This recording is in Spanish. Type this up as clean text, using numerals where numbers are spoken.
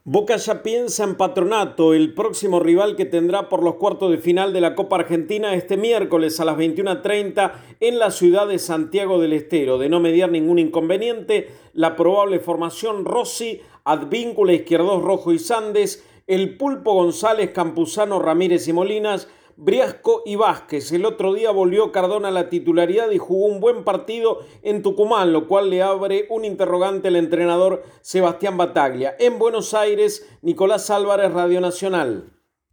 Boca ya piensa en Patronato, el próximo rival que tendrá por los cuartos de final de la Copa Argentina este miércoles a las 21:30 en la ciudad de Santiago del Estero. De no mediar ningún inconveniente, la probable formación: Rossi, Advíncula, Izquierdos, Rojo y Sandes, El Pulpo, González, Campuzano, Ramírez y Molinas, Briasco y Vázquez. El otro día volvió Cardona a la titularidad y jugó un buen partido en Tucumán, lo cual le abre un interrogante al entrenador Sebastián Bataglia. En Buenos Aires, Nicolás Álvarez, Radio Nacional.